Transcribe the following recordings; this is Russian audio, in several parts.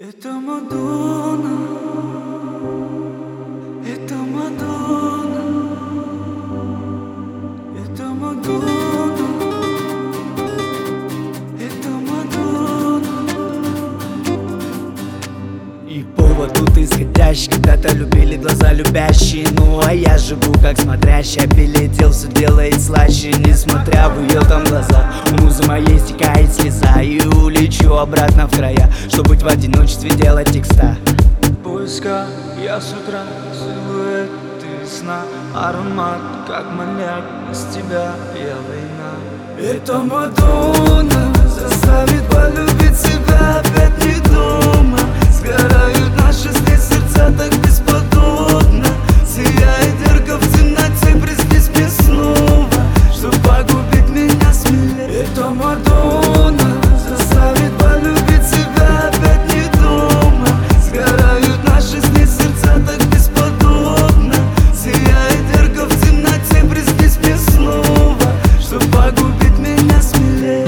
Это Мадонна, это Мадонна, это Мадонна, это Мадонна. И повод тут исходящий, когда-то любили глаза любящие. Ну а я живу как смотрящий, обелетел, все делает слаще. Несмотря в ее там глаза, у музы моей стекает слеза. И улечу обратно в края, чтоб быть в одиночестве, делать текста. Поиска я с утра, силуэты сна, аромат как маньяк, без тебя я война. Это Мадонна заставит полюбить себя опять не дома. Сгорают наши здесь сердца так бесподобно. Сияет ярко в темноте, приснись мне снова, чтоб погубить меня смелее. Это Мадонна заставит полюбить себя опять не дома. Сгорают наши здесь сердца так бесподобно. Сияет ярко в темноте, приснись мне снова, чтоб погубить меня смелее.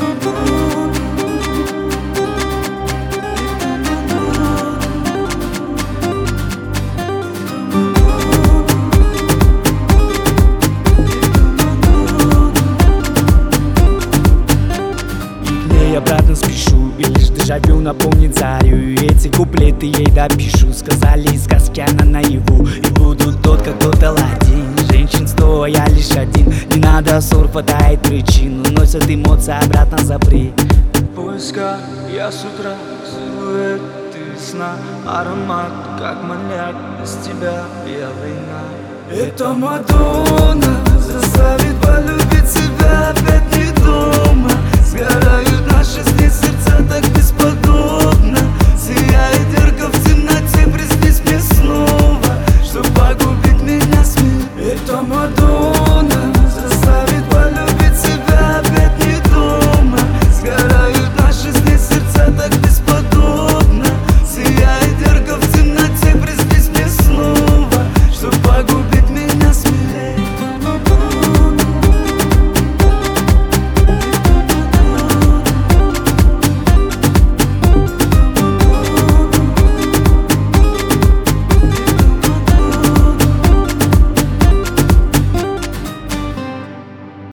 Обратно спешу, и лишь дежавю напомнит зарю. И эти куплеты ей допишу. Сказали из сказки она наяву, и буду тот, как тот Аладдин. Женщин 100, я лишь один. Не надо ссор, хватает причин. Уносят эмоции обратно запри. Поиска я с утра, силуэты сна, аромат как маньяк, без тебя я война. Это Мадонна заставит полюбить себя опять не дома. Сгорают наши здесь сердца так бесподобно.